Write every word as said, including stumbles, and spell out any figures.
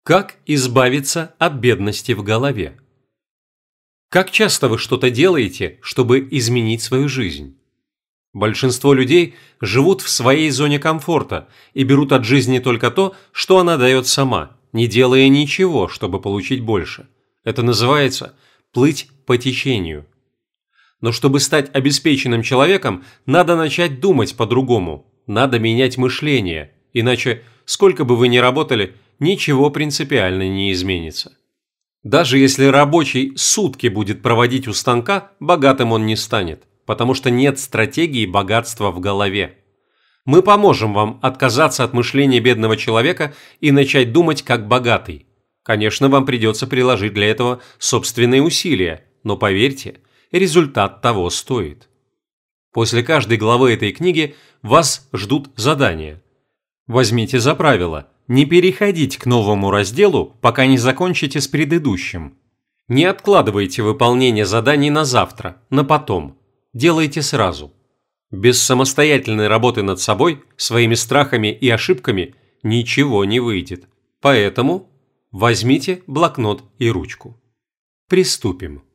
Как избавиться от бедности в голове? Как часто вы что-то делаете, чтобы изменить свою жизнь? Большинство людей живут в своей зоне комфорта и берут от жизни только то, что она дает сама, не делая ничего, чтобы получить больше. Это называется «плыть по течению». Но чтобы стать обеспеченным человеком, надо начать думать по-другому, надо менять мышление, иначе, сколько бы вы ни работали, ничего принципиально не изменится. Даже если рабочий сутки будет проводить у станка, богатым он не станет, потому что нет стратегии богатства в голове. Мы поможем вам отказаться от мышления бедного человека и начать думать как богатый. Конечно, вам придется приложить для этого собственные усилия, но поверьте, результат того стоит. После каждой главы этой книги вас ждут задания. Возьмите за правило не переходить к новому разделу, пока не закончите с предыдущим. Не откладывайте выполнение заданий на завтра, на потом. Делайте сразу. Без самостоятельной работы над собой, своими страхами и ошибками ничего не выйдет. Поэтому возьмите блокнот и ручку. Приступим.